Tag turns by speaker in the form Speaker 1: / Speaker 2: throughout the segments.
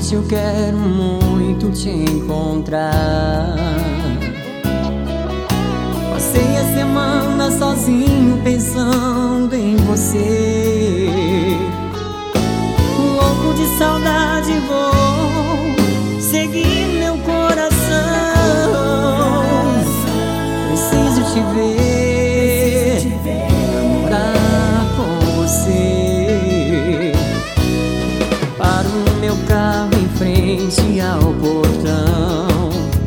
Speaker 1: noite eu quero muito te encontrar. Passei a semana sozinho pensando em você. Louco de saudade vou seguir meu coração. Preciso te ver, namorar com você. Paro o meu carro em frente ao portão,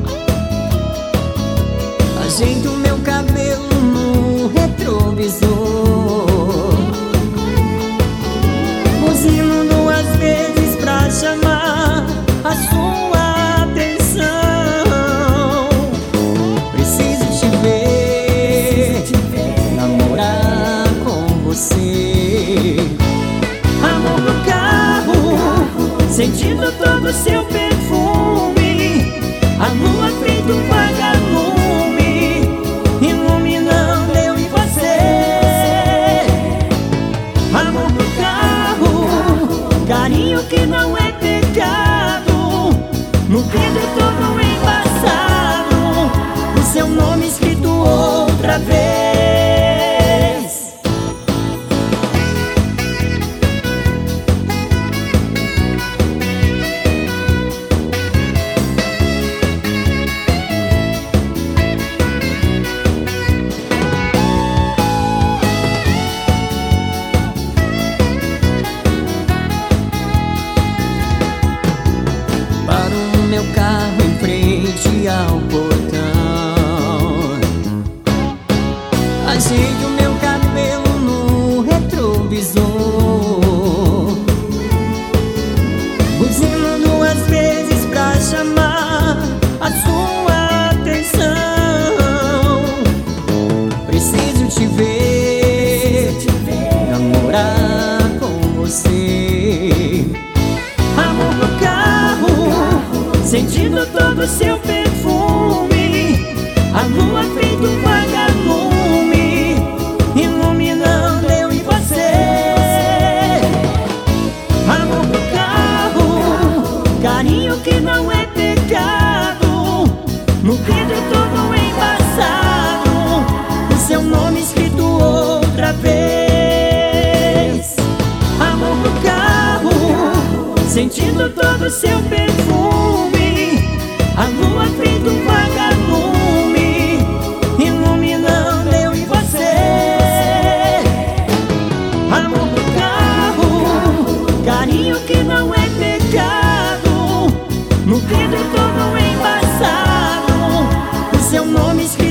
Speaker 1: ajeito meu cabelo no retrovisor, buzino duas vezes pra chamar a sua atenção. Preciso te ver, namorar com você. Amor no carro, sentindo todo o seu perfume. A lua feito um vagalume, iluminando eu e você. Amor no carro, carinho que não é pecado. No vidro todo embaçado, o seu nome escrito outra vez. Meu carro em frente ao portão, ajeito meu cabelo no retrovisor, buzino duas vezes pra chamar a sua atenção. Preciso te ver, namorar com você. Amor no carro, sentindo todo o seu perfume. A lua feito um vagalume, iluminando eu e você. Amor no carro, carinho que não é pecado. No vidro todo embaçado, o seu nome escrito outra vez. Amor no carro, sentindo todo o seu perfume. A lua feito um vagalume, iluminando eu e você. Amor no carro, carinho que não é pecado. No vidro todo embaçado, o seu nome escrito